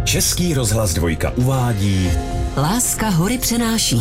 Český rozhlas Dvojka uvádí Láska hory přenáší.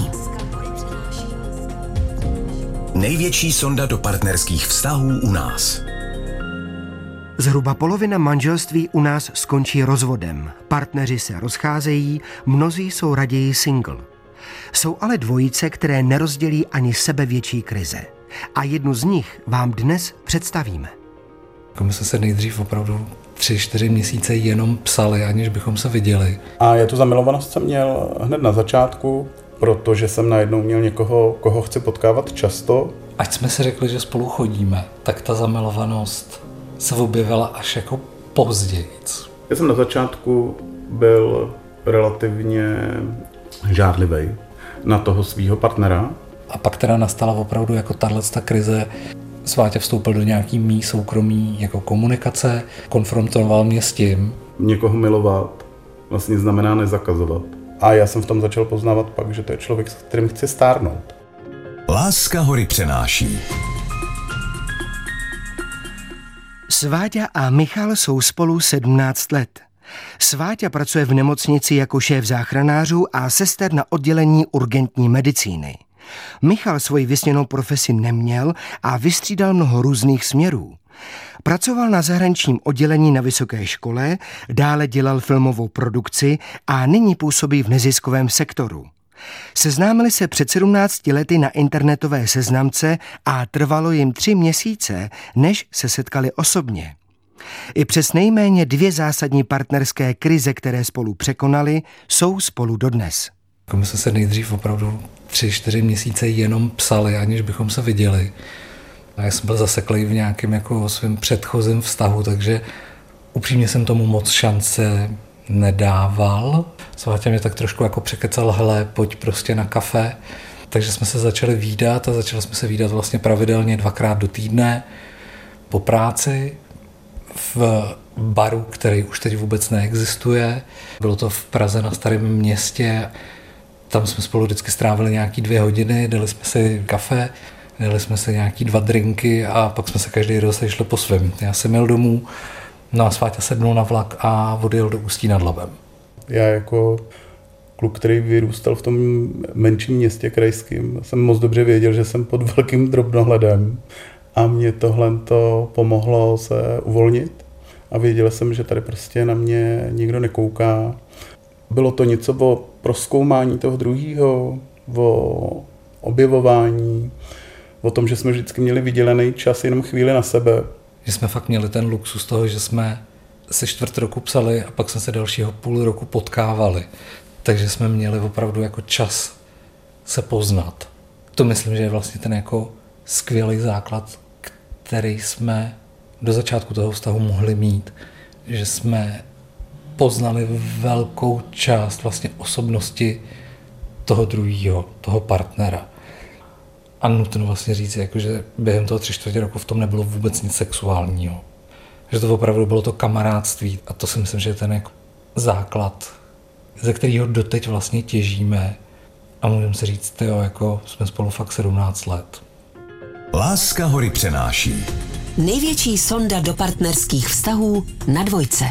Největší sonda do partnerských vztahů u nás. Zhruba polovina manželství u nás skončí rozvodem. Partneři se rozcházejí, mnozí jsou raději single. Jsou ale dvojice, které nerozdělí ani sebevětší krize. A jednu z nich vám dnes představíme. My jsme se nejdřív opravdu 3-4 měsíce jenom psali, aniž bychom se viděli. A já tu zamilovanost jsem měl hned na začátku, protože jsem najednou měl někoho, koho chci potkávat často. Ať jsme si řekli, že spolu chodíme, tak ta zamilovanost se objevila až jako později. Já jsem na začátku byl relativně žárlivý na toho svýho partnera. A pak teda nastala opravdu jako tato krize. Sváťa vstoupil do nějaký mý soukromí jako komunikace, konfrontoval mě s tím. Někoho milovat vlastně znamená nezakazovat. A já jsem v tom začal poznávat pak, že to je člověk, s kterým chci stárnout. Láska hory přenáší. Sváťa a Michal jsou spolu 17 let. Sváťa pracuje v nemocnici jako šéf záchranářů a sester na oddělení urgentní medicíny. Michal svoji vysněnou profesi neměl a vystřídal mnoho různých směrů. Pracoval na zahraničním oddělení na vysoké škole, dále dělal filmovou produkci a nyní působí v neziskovém sektoru. Seznámili se před 17 lety na internetové seznamce a trvalo jim 3 měsíce, než se setkali osobně. I přes nejméně 2 zásadní partnerské krize, které spolu překonali, jsou spolu dodnes. My jsme se nejdřív opravdu 3-4 měsíce jenom psali, aniž bychom se viděli. A já jsem byl zaseklý v nějakém jako svém předchozím vztahu, takže upřímně jsem tomu moc šance nedával. Sváťa mě tak trošku jako překecal, hele, pojď prostě na kafe. Takže jsme se začali vídat a začali jsme se vídat vlastně pravidelně 2krát do týdne po práci v baru, který už teď vůbec neexistuje. Bylo to v Praze na Starém Městě. Tam jsme spolu vždycky strávili nějaký 2 hodiny, dali jsme si kafe, dali jsme si nějaký 2 drinky a pak jsme se každý rozešli po svém. Já jsem jel domů, no a Sváťa sednul na vlak a odjel do Ústí nad Labem. Já jako kluk, který vyrůstal v tom menším městě krajským, jsem moc dobře věděl, že jsem pod velkým drobnohledem a mě tohle pomohlo se uvolnit a věděl jsem, že tady prostě na mě nikdo nekouká. Bylo to něco o prozkoumání toho druhýho, o objevování, o tom, že jsme vždycky měli vydělený čas jenom chvíli na sebe. Že jsme fakt měli ten luxus toho, že jsme se 1/4 roku psali a pak jsme se dalšího půl roku potkávali. Takže jsme měli opravdu jako čas se poznat. To myslím, že je vlastně ten jako skvělý základ, který jsme do začátku toho vztahu mohli mít. Že jsme poznali velkou část vlastně osobnosti toho druhého, toho partnera. A nutno vlastně říct, jako, že během toho 3/4 roku v tom nebylo vůbec nic sexuálního. Že to opravdu bylo to kamarádství a to si myslím, že je ten jako základ, ze kterého doteď vlastně těžíme a můžeme si říct, jo, jako jsme spolu fakt 17 let. Láska hory přenáší. Největší sonda do partnerských vztahů na Dvojce.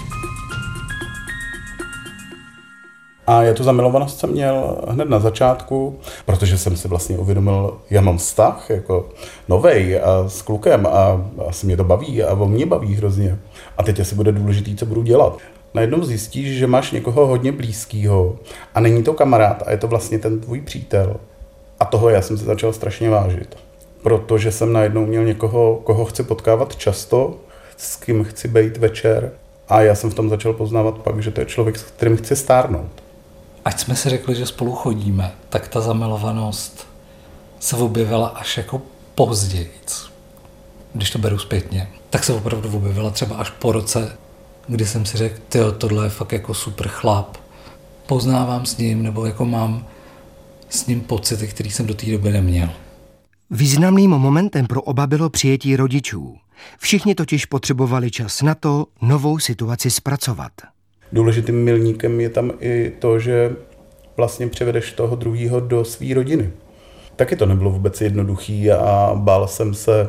A já tu zamilovanost jsem měl hned na začátku, protože jsem si vlastně uvědomil, já mám vztah jako novej a s klukem a asi mě to baví a on mě baví hrozně. A teď asi bude důležitý, co budu dělat. Najednou zjistíš, že máš někoho hodně blízkýho a není to kamarád a je to vlastně ten tvůj přítel. A toho já jsem se začal strašně vážit. Protože jsem najednou měl někoho, koho chci potkávat často, s kým chci být večer. A já jsem v tom začal poznávat pak, že to je člověk, s kterým chci stárnout. Ať jsme si řekli, že spolu chodíme, tak ta zamilovanost se objevila až jako později. Když to beru zpětně, tak se opravdu objevila třeba až po roce, kdy jsem si řekl, tyjo, tohle je fakt jako super chlap. Poznávám s ním, nebo jako mám s ním pocity, který jsem do té doby neměl. Významným momentem pro oba bylo přijetí rodičů. Všichni totiž potřebovali čas na to novou situaci zpracovat. Důležitým milníkem je tam i to, že vlastně přivedeš toho druhýho do své rodiny. Taky to nebylo vůbec jednoduchý a bál jsem se.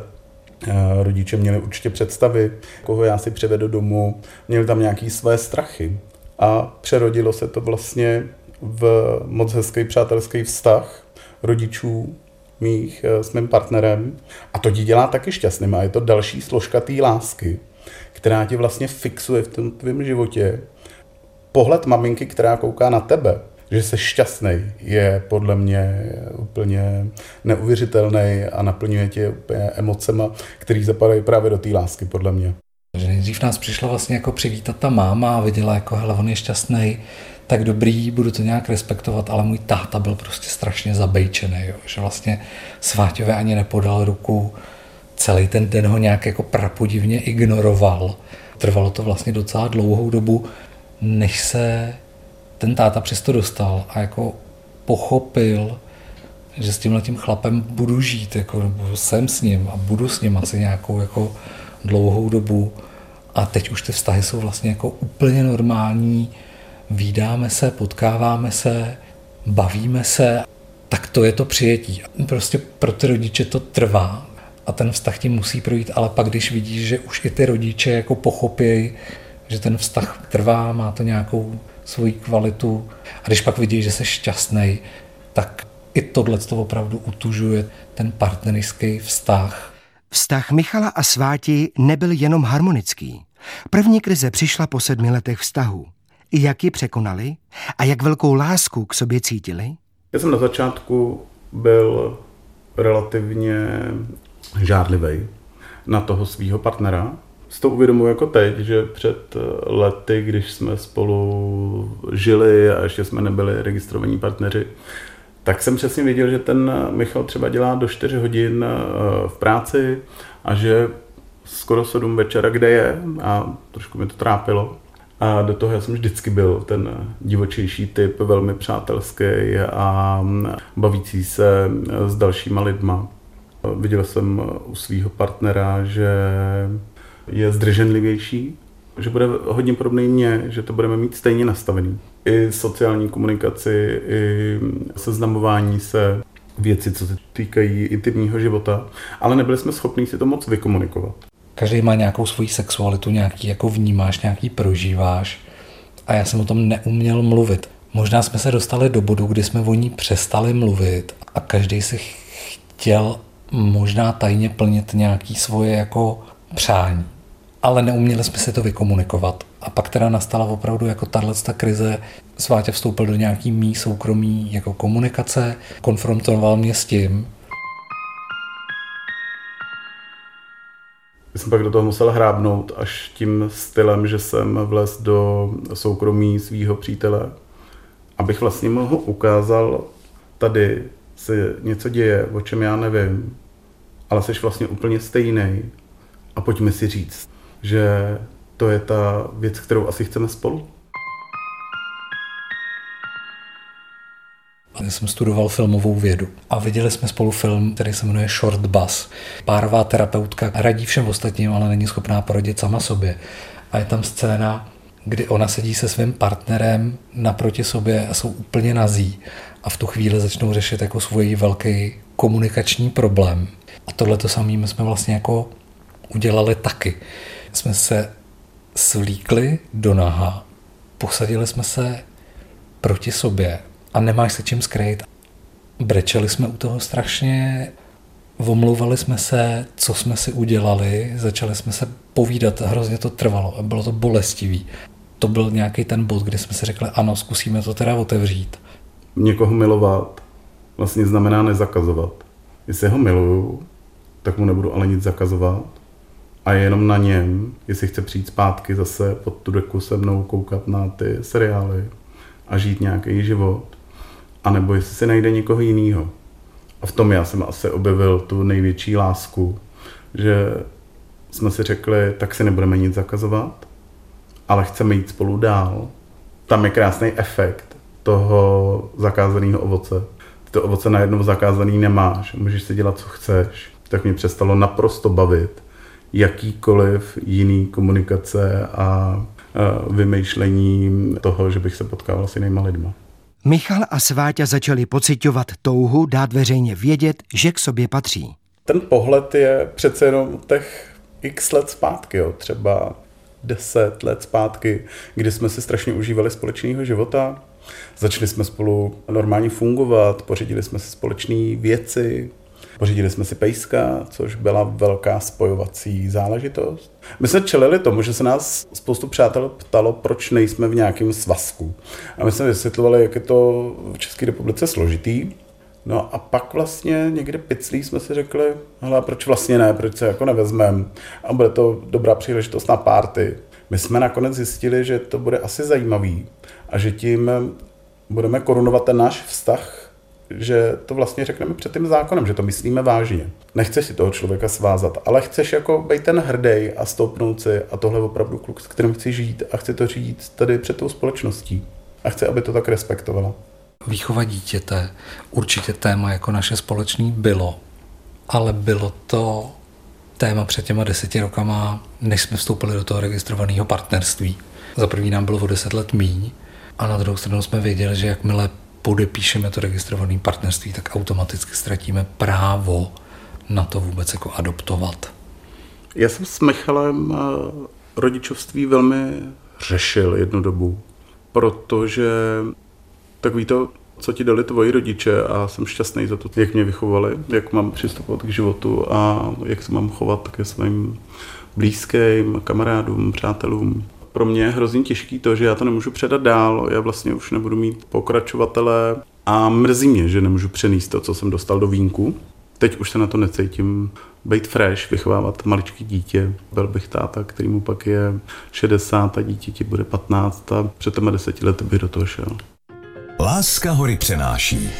Rodiče měli určitě představy, koho já si přivedu domů, měli tam nějaké své strachy. a přerodilo se to vlastně v moc hezký přátelský vztah rodičů mých s mým partnerem. A to ti dělá taky šťastným a je to další složka té lásky, která tě vlastně fixuje v tom tvém životě. Pohled maminky, která kouká na tebe, že jsi šťastný, je podle mě úplně neuvěřitelný a naplňuje tě úplně emocema, které zapadají právě do té lásky, podle mě. Že nejdřív nás přišla vlastně jako přivítat ta máma a viděla jako, hele, on je šťastný, tak dobrý, budu to nějak respektovat, ale můj táta byl prostě strašně zabejčený, jo? Že vlastně Sváťovi ani nepodal ruku, celý ten den ho nějak jako prapodivně ignoroval. Trvalo to vlastně docela dlouhou dobu, než se ten táta přesto dostal a jako pochopil, že s tímhletím chlapem budu žít, jako jsem s ním a budu s ním asi nějakou jako dlouhou dobu. A teď už ty vztahy jsou vlastně jako úplně normální, vídáme se, potkáváme se, bavíme se, tak to je to přijetí. Prostě pro ty rodiče to trvá a ten vztah tím musí projít, ale pak když vidíš, že už i ty rodiče jako pochopějí, že ten vztah trvá, má to nějakou svoji kvalitu a když pak vidíš, že jsi šťastný, tak i tohle to opravdu utužuje ten partnerský vztah. Vztah Michala a Sváti nebyl jenom harmonický. První krize přišla po 7 letech vztahu. Jak ji překonali a jak velkou lásku k sobě cítili? Já jsem na začátku byl relativně žárlivý na toho svého partnera. Si to uvědomuji jako teď, že před lety, když jsme spolu žili a ještě jsme nebyli registrovaní partneři, tak jsem přesně věděl, že ten Michal třeba dělá do 4 hodin v práci a že skoro 7 večera kde je a trošku mi to trápilo. A do toho já jsem vždycky byl ten divočejší typ, velmi přátelský a bavící se s dalšíma lidma. Viděl jsem u svého partnera, že je zdrženlivější, že bude hodně podobný mně, že to budeme mít stejně nastavený. I sociální komunikaci, i seznamování se, věci, co se týkají intimního života, ale nebyli jsme schopni si to moc vykomunikovat. Každý má nějakou svoji sexualitu, nějaký jako vnímáš, nějaký prožíváš a já jsem o tom neuměl mluvit. Možná jsme se dostali do bodu, kdy jsme o ní přestali mluvit a každý si chtěl možná tajně plnit nějaký svoje jako přání. Ale neuměli jsme si to vykomunikovat. A pak teda nastala opravdu jako tato krize. Sváťa vstoupil do nějaký mý soukromý jako komunikace, konfrontoval mě s tím. Já jsem pak do toho musel hrábnout až tím stylem, že jsem vlez do soukromí svého přítele, abych vlastně mu ukázal, tady se něco děje, o čem já nevím, ale jsi vlastně úplně stejnej a pojďme si říct, že to je ta věc, kterou asi chceme spolu. Já jsem studoval filmovou vědu a viděli jsme spolu film, který se jmenuje Short Bus. Párová terapeutka radí všem ostatním, ale není schopná poradit sama sobě. A je tam scéna, kdy ona sedí se svým partnerem naproti sobě a jsou úplně nazí a v tu chvíli začnou řešit jako svůj velký komunikační problém. A tohleto samé jsme vlastně jako udělali taky. Jsme se svlíkli do naha, posadili jsme se proti sobě a nemáš se čím skrýt. Brečeli jsme u toho strašně, omlouvali jsme se, co jsme si udělali, začali jsme se povídat, hrozně to trvalo a bylo to bolestivý. To byl nějaký ten bod, kdy jsme si řekli, ano, zkusíme to teda otevřít. Někoho milovat vlastně znamená nezakazovat. Jestli ho miluju, tak mu nebudu ale nic zakazovat. A je jenom na něm, jestli chce přijít zpátky zase pod tu deku se mnou koukat na ty seriály a žít nějaký život. A nebo jestli si najde někoho jiného. A v tom já jsem asi objevil tu největší lásku, že jsme si řekli, tak si nebudeme nic zakazovat, ale chceme jít spolu dál. Tam je krásný efekt toho zakázaného ovoce. Ty to ovoce najednou zakázaný nemáš, můžeš si dělat, co chceš. Tak mě přestalo naprosto bavit jakýkoliv jiný komunikace a vymýšlení toho, že bych se potkával s jinýma lidma. Michal a Sváťa začali pociťovat touhu dát veřejně vědět, že k sobě patří. Ten pohled je přece jenom těch x let zpátky, jo. Třeba 10 let zpátky, kdy jsme si strašně užívali společného života. Začali jsme spolu normálně fungovat, pořídili jsme si společné věci, pořídili jsme si pejska, což byla velká spojovací záležitost. My jsme čelili tomu, že se nás spoustu přátel ptalo, proč nejsme v nějakém svazku. A my jsme vysvětlovali, jak je to v České republice složitý. No a pak vlastně někde piclí jsme si řekli, hele, proč vlastně ne, proč se jako nevezmeme a bude to dobrá příležitost na party. My jsme nakonec zjistili, že to bude asi zajímavý a že tím budeme korunovat ten náš vztah, že to vlastně řekneme před tím zákonem, že to myslíme vážně. Nechceš si toho člověka svázat, ale chceš jako být ten hrdej a stoupnout si a tohle opravdu kluk, s kterým chci žít a chci to říct tady před tou společností a chci, aby to tak respektovala. Výchova dítěte určitě téma jako naše společný bylo, ale bylo to téma před těma 10 rokama, než jsme vstoupili do toho registrovaného partnerství. Za první nám bylo o 10 let míň a na druhou stranu jsme věděli, že jakmile podepíšeme to registrované partnerství, tak automaticky ztratíme právo na to vůbec jako adoptovat. Já jsem s Michalem rodičovství velmi řešil jednu dobu, protože takový to, co ti dali tvoji rodiče a jsem šťastný za to, jak mě vychovali, jak mám přistupovat k životu a jak se mám chovat ke svým blízkým, kamarádům, přátelům. Pro mě je hrozně těžký to, že já to nemůžu předat dál, já vlastně už nebudu mít pokračovatele a mrzí mě, že nemůžu přenést to, co jsem dostal do vínku. Teď už se na to necítím, být fresh, vychovávat maličký dítě. Byl bych táta, kterýmu pak je 60 a dítěti bude 15 a před těmi 10 lety bych do toho šel. Láska hory přenáší.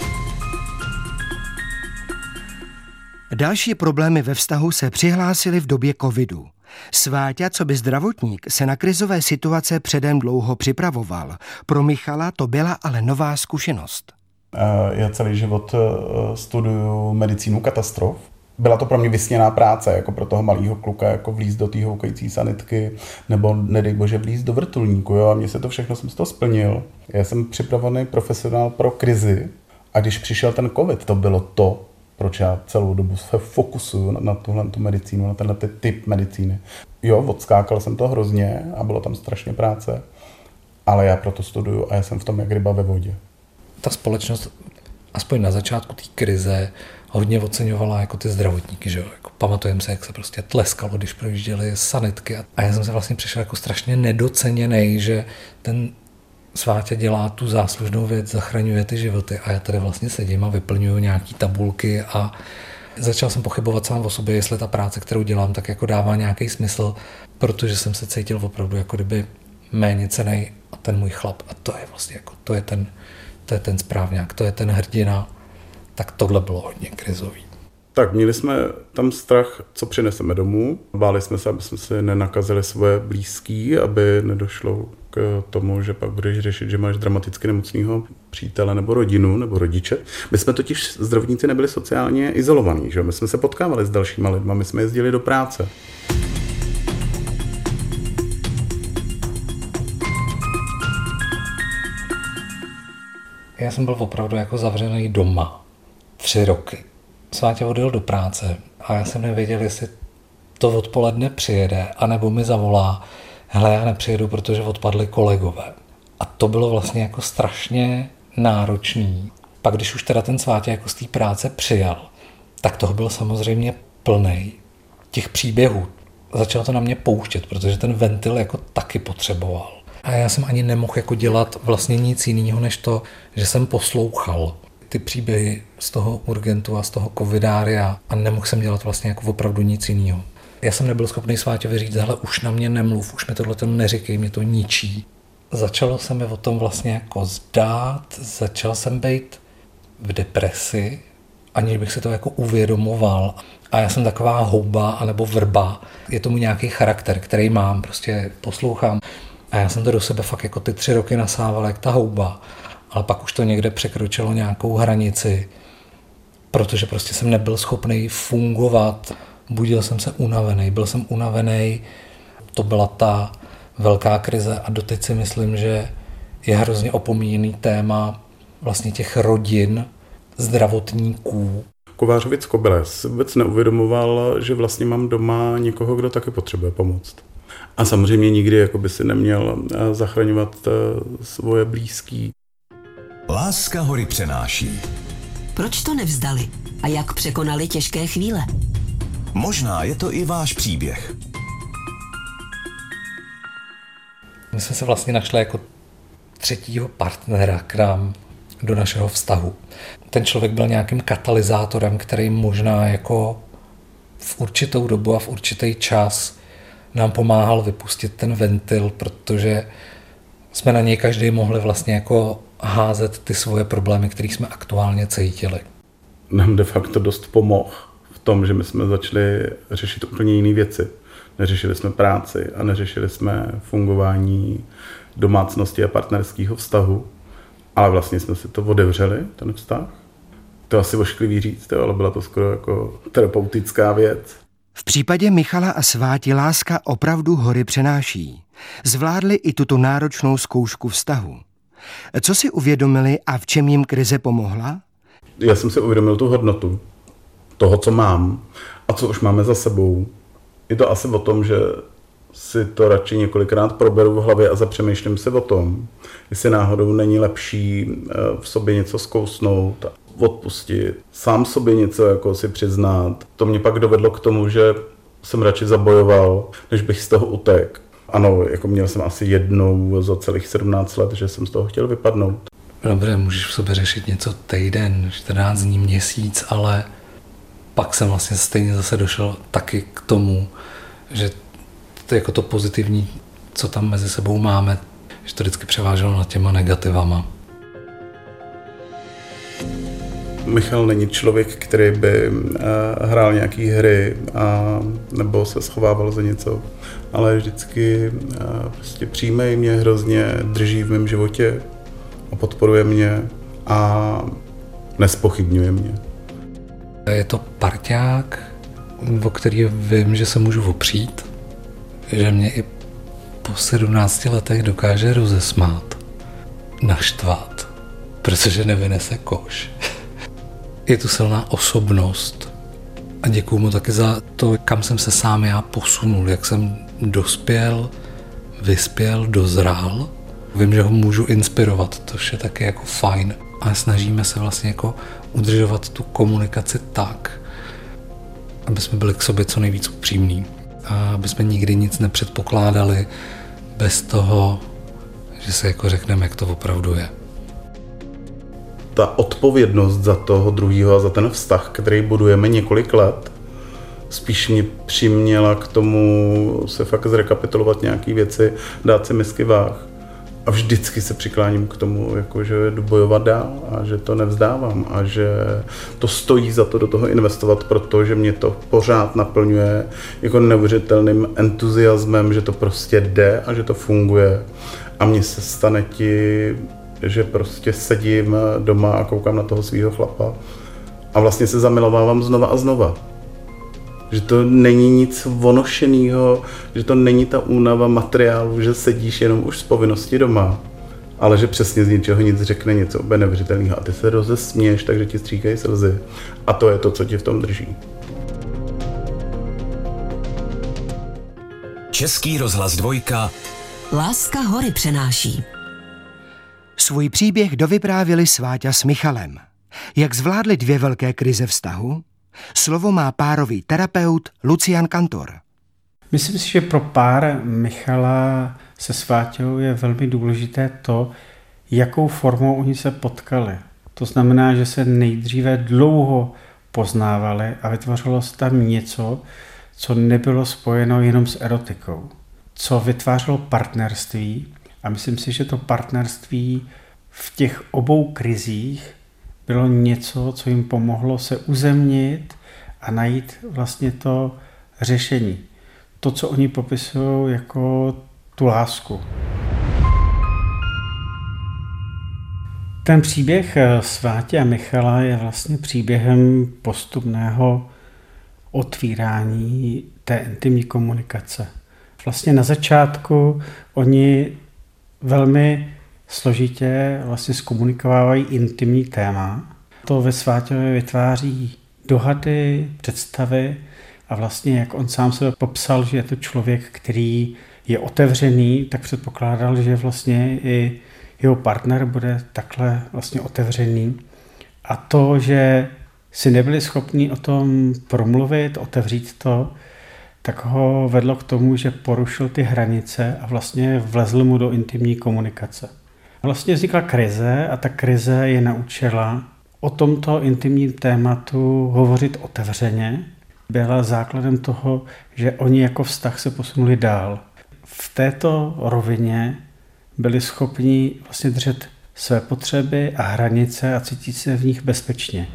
Další problémy ve vztahu se přihlásily v době covidu. Sváťa, co by zdravotník, se na krizové situace předem dlouho připravoval. Pro Michala to byla ale nová zkušenost. Já celý život studuju medicínu katastrof. Byla to pro mě vysněná práce, jako pro toho malého kluka, jako vlízt do té houkající sanitky, nebo nedej bože vlízt do vrtulníku. Jo? A mně se to všechno, jsem si to splnil. Já jsem připravený profesionál pro krizi a když přišel ten covid, to bylo to, proč já celou dobu se fokusuju na tuhle medicínu, na tenhle typ medicíny. Jo, odskákal jsem to hrozně a bylo tam strašně práce, ale já proto studuju a já jsem v tom jak ryba ve vodě. Ta společnost, aspoň na začátku té krize, hodně oceňovala jako ty zdravotníky, že jo? Jako pamatujeme se, jak se prostě tleskalo, když projížděly sanitky a já jsem se vlastně přišel jako strašně nedoceněnej, že ten Sváťa dělá tu záslužnou věc, zachraňuje ty životy a já tady vlastně sedím a vyplňuju nějaký tabulky a začal jsem pochybovat sám o sobě, jestli ta práce, kterou dělám, tak jako dává nějaký smysl, protože jsem se cítil opravdu jako kdyby méně cennej a ten můj chlap a to je vlastně jako, to je ten správňák, to je ten hrdina, tak tohle bylo hodně krizový. Tak měli jsme tam strach, co přineseme domů. Báli jsme se, aby jsme si nenakazili svoje blízký, aby nedošlo k tomu, že pak budeš řešit, že máš dramaticky nemocného přítele nebo rodinu nebo rodiče. My jsme totiž zdravotníci nebyli sociálně izolovaní, že? My jsme se potkávali s dalšíma lidma, my jsme jezdili do práce. Já jsem byl opravdu jako zavřený doma 3 roky. Sváťa odjel do práce a já jsem nevěděl, jestli to odpoledne přijede, anebo mi zavolá, hele, já nepřijedu, protože odpadli kolegové. A to bylo vlastně jako strašně náročný. Pak když už teda ten Sváťa jako z té práce přijel, tak toho byl samozřejmě plnej těch příběhů. Začal to na mě pouštět, protože ten ventil jako taky potřeboval. A já jsem ani nemohl jako dělat vlastně nic jiného, než to, že jsem poslouchal ty příběhy z toho urgentu a z toho covidária a nemohl jsem dělat vlastně jako opravdu nic jiného. Já jsem nebyl schopný Sváťovi říct, hele, už na mě nemluv, už mi tohleto neříkej, mě to ničí. Začalo se mi o tom vlastně jako zdát, začal jsem být v depresi, aniž bych si to jako uvědomoval. A já jsem taková houba anebo vrba, je tomu nějaký charakter, který mám, prostě poslouchám. A já jsem to do sebe fakt jako ty 3 roky nasával jak ta houba. Ale pak už to někde překročilo nějakou hranici, protože prostě jsem nebyl schopný fungovat. Budil jsem se unavený, byl jsem unavený. To byla ta velká krize a doteď si myslím, že je hrozně opomíjený téma vlastně těch rodin, zdravotníků. Kovářovic Kobyle si vůbec neuvědomoval, že vlastně mám doma někoho, kdo taky potřebuje pomoct. A samozřejmě nikdy jako by si neměl zachraňovat svoje blízký. Láska hory přenáší. Proč to nevzdali a jak překonali těžké chvíle? Možná je to i váš příběh. My jsme se vlastně našli jako třetího partnera k nám do našeho vztahu. Ten člověk byl nějakým katalyzátorem, který možná jako v určitou dobu a v určitý čas nám pomáhal vypustit ten ventil, protože jsme na něj každý mohli vlastně jako házet ty svoje problémy, které jsme aktuálně cítili. Nám de facto dost pomohl v tom, že my jsme začali řešit úplně jiné věci. Neřešili jsme práci a neřešili jsme fungování domácnosti a partnerského vztahu, ale vlastně jsme si to otevřeli, ten vztah. To je asi ošklivý říct, ale byla to skoro jako terapeutická věc. V případě Michala a Sváti láska opravdu hory přenáší. Zvládli i tuto náročnou zkoušku vztahu. Co si uvědomili a v čem jim krize pomohla? Já jsem si uvědomil tu hodnotu toho, co mám a co už máme za sebou. Je to asi o tom, že si to radši několikrát proberu v hlavě a zapřemýšlím si o tom, jestli náhodou není lepší v sobě něco zkousnout, odpustit, sám sobě něco jako si přiznat. To mě pak dovedlo k tomu, že jsem radši zabojoval, než bych z toho utekl. Ano, jako měl jsem asi jednou za celých 17 let, že jsem z toho chtěl vypadnout. Dobře, můžeš v sobě řešit něco týden, 14 dní, měsíc, ale pak jsem vlastně stejně zase došel taky k tomu, že to jako to pozitivní, co tam mezi sebou máme, že to vždycky převáželo nad těma negativama. Michal není člověk, který by hrál nějaký hry nebo se schovával za něco, ale vždycky prostě přímej mě, hrozně drží v mém životě a podporuje mě a nespochybňuje mě. Je to parťák, o který vím, že se můžu opřít, že mě i po 17 letech dokáže rozesmát, naštvat, protože nevynese koš. Je to silná osobnost a děkuju mu taky za to, kam jsem se sám já posunul, jak jsem dospěl, vyspěl, dozrál. Vím, že ho můžu inspirovat, to je taky jako fajn. A snažíme se vlastně jako udržovat tu komunikaci tak, aby jsme byli k sobě co nejvíc upřímní. A aby jsme nikdy nic nepředpokládali bez toho, že se jako řekneme, jak to opravdu je. Ta odpovědnost za toho druhého a za ten vztah, který budujeme několik let, spíš mě přiměla k tomu se fakt zrekapitulovat nějaké věci, dát si misky váh. A vždycky se přikláním k tomu, jako, že jdu bojovat dál a že to nevzdávám a že to stojí za to do toho investovat, protože mě to pořád naplňuje jako neuvěřitelným entuziasmem, že to prostě jde a že to funguje. A mně se stane že prostě sedím doma a koukám na toho svého chlapa a vlastně se zamilovávám znova a znova. Že to není nic vonošenýho, že to není ta únava materiálu, že sedíš jenom už z povinnosti doma, ale že přesně z ničeho nic řekne něco neuvěřitelného a ty se rozesměješ, takže ti stříkají slzy. A to je to, co tě v tom drží. Český rozhlas 2. Láska hory přenáší. Svůj příběh dovyprávěli Sváťa s Michalem. Jak zvládli 2 velké krize vztahu? Slovo má párový terapeut Lucian Kantor. Myslím si, že pro pár Michala se Sváťou je velmi důležité to, jakou formou oni se potkali. To znamená, že se nejdříve dlouho poznávali a vytvořilo se tam něco, co nebylo spojeno jenom s erotikou. Co vytvářelo partnerství a myslím si, že to partnerství v těch obou krizích bylo něco, co jim pomohlo se uzemnit a najít vlastně to řešení. To, co oni popisují jako tu lásku. Ten příběh Svátě a Michala je vlastně příběhem postupného otvírání té intimní komunikace. Vlastně na začátku oni velmi složitě vlastně zkomunikovávají intimní téma. To ve Sváťově vytváří dohady, představy A vlastně, jak on sám se popsal, že je to člověk, který je otevřený, tak předpokládal, že vlastně i jeho partner bude takhle vlastně otevřený. A to, že si nebyli schopni o tom promluvit, otevřít to, tak ho vedlo k tomu, že porušil ty hranice a vlastně vlezl mu do intimní komunikace. Vlastně vznikla krize a ta krize je naučila o tomto intimním tématu hovořit otevřeně. Byla základem toho, že oni jako vztah se posunuli dál. V této rovině byli schopni vlastně držet své potřeby a hranice a cítit se v nich bezpečně.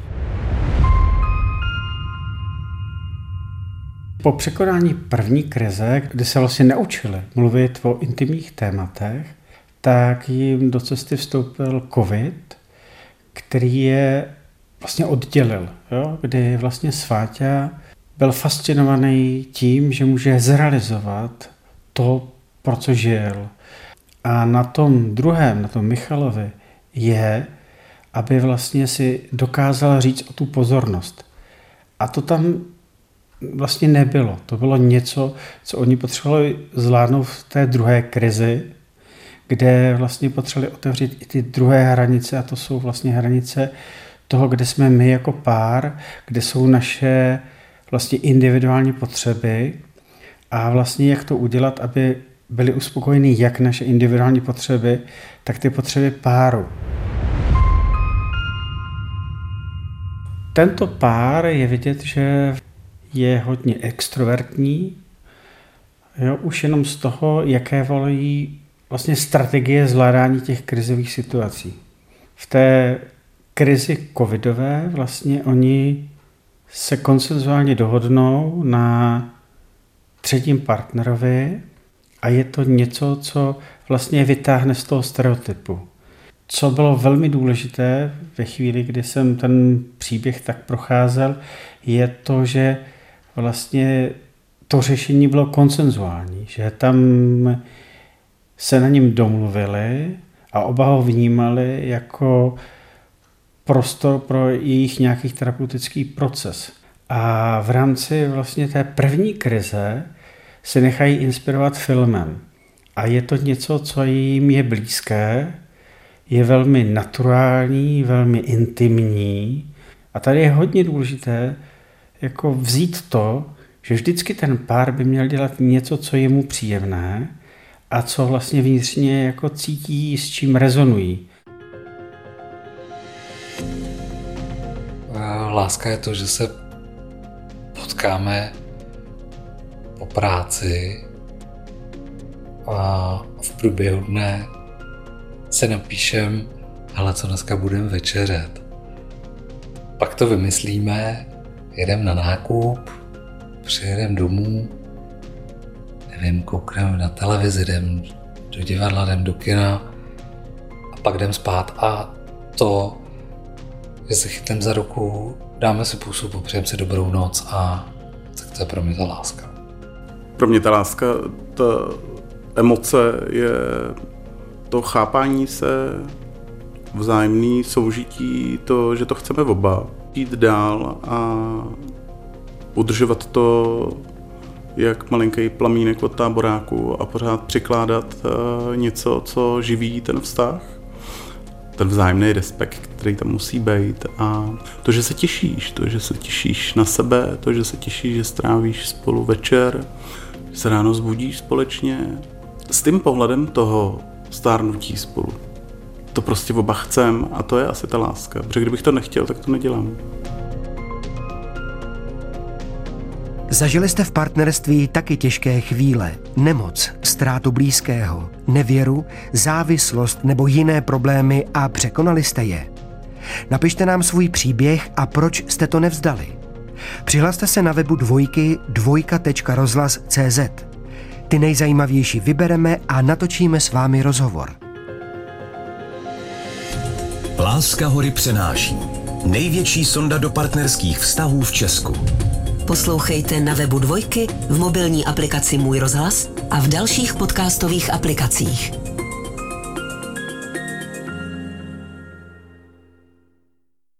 Po překonání první krize, kdy se vlastně naučili mluvit o intimních tématech, tak jim do cesty vstoupil covid, který je vlastně oddělil, jo? Kdy vlastně Sváťa byl fascinovaný tím, že může zrealizovat to, pro co žil. A na tom druhém, na tom Michalovi, je, aby vlastně si dokázal říct o tu pozornost. A to tam vlastně nebylo. To bylo něco, co oni potřebovali zvládnout v té druhé krizi, kde vlastně potřebovali otevřít i ty druhé hranice, a to jsou vlastně hranice toho, kde jsme my jako pár, kde jsou naše vlastně individuální potřeby a vlastně jak to udělat, aby byly uspokojeny jak naše individuální potřeby, tak ty potřeby páru. Tento pár je vidět, že je hodně extrovertní, jo, už jenom z toho, jaké volí vlastně strategie zvládání těch krizových situací. V té krizi covidové vlastně oni se konsenzuálně dohodnou na třetím partnerovi a je to něco, co vlastně vytáhne z toho stereotypu. Co bylo velmi důležité ve chvíli, kdy jsem ten příběh tak procházel, je to, že vlastně to řešení bylo konsenzuální, že tam se na něm domluvili a oba ho vnímali jako prostor pro jejich nějaký terapeutický proces. A v rámci vlastně té první krize se nechají inspirovat filmem. A je to něco, co jim je blízké, je velmi naturální, velmi intimní. A tady je hodně důležité jako vzít to, že vždycky ten pár by měl dělat něco, co je mu příjemné a co vlastně vnitřně jako cítí, s čím rezonují. Láska je to, že se potkáme po práci a v průběhu dne se napíšem, hele, co dneska budeme večeřet. Pak to vymyslíme, jedeme na nákup, přijedeme domů, nevím, koukneme na televizi, jdeme do divadla, jdeme do kina a pak jdeme spát a to, že se chytneme za ruku, dáme si pusu, popřejeme si dobrou noc a tak to je pro mě ta láska. Pro mě ta láska, ta emoce je to chápání se, vzájemný soužití, to, že to chceme oba. Jít dál a udržovat to jak malinký plamínek od táboráku a pořád přikládat něco, co živí ten vztah. Ten vzájemný respekt, který tam musí být a to, že se těšíš na sebe, to, že se těšíš, že strávíš spolu večer, že se ráno zbudíš společně. S tím pohledem toho stárnutí spolu. To prostě oba chcem a to je asi ta láska, protože kdybych to nechtěl, tak to nedělám. Zažili jste v partnerství taky těžké chvíle, nemoc, ztrátu blízkého, nevěru, závislost nebo jiné problémy a překonali jste je? Napište nám svůj příběh a proč jste to nevzdali. Přihlaste se na webu dvojka.rozhlas.cz. Ty nejzajímavější vybereme a natočíme s vámi rozhovor. Láska hory přenáší. Největší sonda do partnerských vztahů v Česku. Poslouchejte na webu Dvojky, v mobilní aplikaci Můj rozhlas a v dalších podcastových aplikacích.